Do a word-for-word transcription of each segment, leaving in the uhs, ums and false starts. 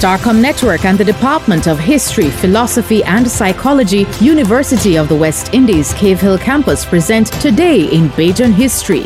Starcom Network and the Department of History, Philosophy and Psychology, University of the West Indies, Cave Hill Campus present Today in Bajan History.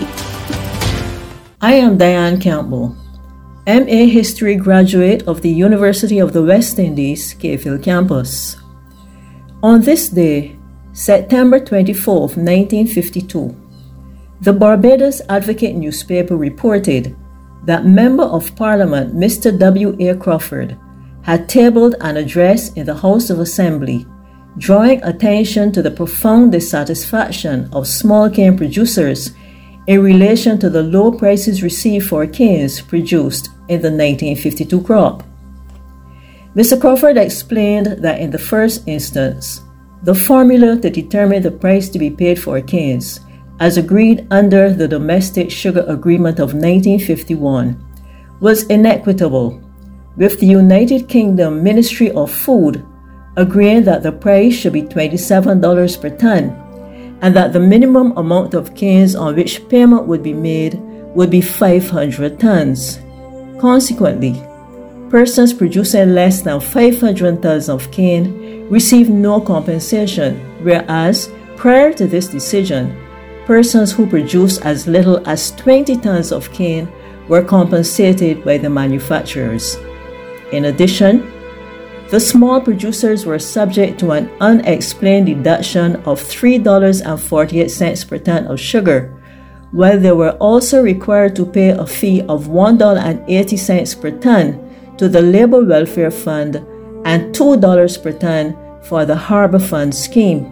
I am Diane Campbell, M A History graduate of the University of the West Indies, Cave Hill Campus. On this day, September twenty-fourth, nineteen fifty-two, the Barbados Advocate newspaper reported that Member of Parliament Mister W A Crawford had tabled an address in the House of Assembly, drawing attention to the profound dissatisfaction of small cane producers in relation to the low prices received for canes produced in the nineteen fifty-two crop. Mister Crawford explained that in the first instance, the formula to determine the price to be paid for canes, as agreed under the Domestic Sugar Agreement of nineteen fifty-one, was inequitable, with the United Kingdom Ministry of Food agreeing that the price should be twenty-seven dollars per ton, and that the minimum amount of canes on which payment would be made would be five hundred tons. Consequently, persons producing less than five hundred tons of cane received no compensation, whereas, prior to this decision, persons who produced as little as twenty tons of cane were compensated by the manufacturers. In addition, the small producers were subject to an unexplained deduction of three dollars and forty-eight cents per ton of sugar, while they were also required to pay a fee of one dollar and eighty cents per ton to the Labor Welfare Fund and two dollars per ton for the Harbor Fund scheme.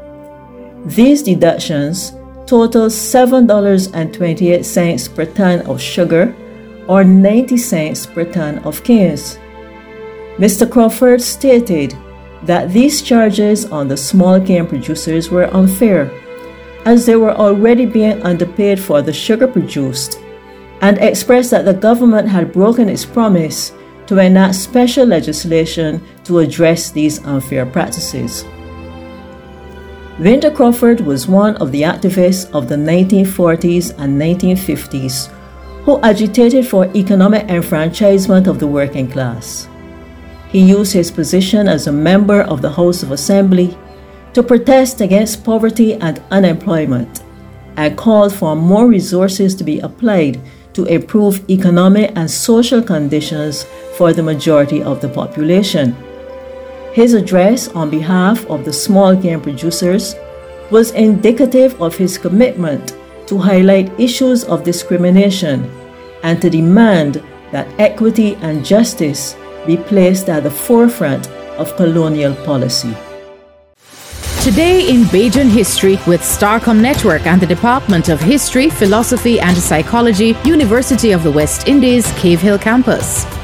These deductions total seven dollars and twenty-eight cents per ton of sugar, or ninety cents per ton of canes. Mister Crawford stated that these charges on the small cane producers were unfair, as they were already being underpaid for the sugar produced, and expressed that the government had broken its promise to enact special legislation to address these unfair practices. Winter Crawford was one of the activists of the nineteen forties and nineteen fifties who agitated for economic enfranchisement of the working class. He used his position as a member of the House of Assembly to protest against poverty and unemployment, and called for more resources to be applied to improve economic and social conditions for the majority of the population. His address on behalf of the small cane producers was indicative of his commitment to highlight issues of discrimination and to demand that equity and justice be placed at the forefront of colonial policy. Today in Bajan History with Starcom Network and the Department of History, Philosophy and Psychology, University of the West Indies, Cave Hill Campus.